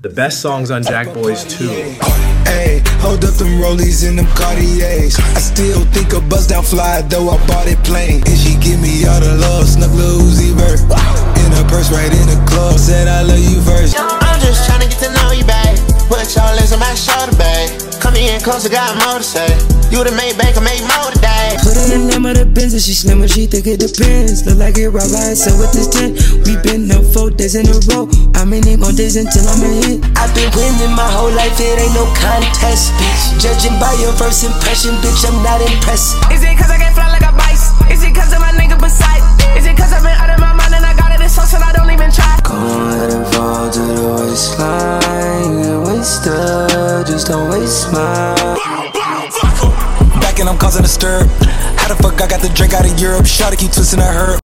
The best songs on Jack Boys 2. Hey, hold up them rollies and them Cartiers. I still think a buzz down fly, though I bought it plain. And she give me all the love, snuck Lil Uzi Vert. In her purse, right in the club, said I love you first. I'm just tryna get to know you, babe. Put your legs on my shoulder, babe. Come in closer, got more to say. You the made bank, I made more today. Put her in the name of the Benz and she slim when she think it depends. Look like it right by itself with this 10. We been up 4 days in a row. I mean, ain't more days until I'm a hit. I've been winning my whole life, it ain't no contest, bitch. Judging by your first impression, bitch, I'm not impressed. Is it cause I can't fly like a bice? Is it cause of my nigga beside? Is it cause I've been out of my mind and I got it in sauce and I don't even try? Come on, let it fall to the waistline. And waste her, just don't waste mine. Back and I'm causing a stir. How the fuck I got the drink out of Europe? Shawty keep twisting her herb.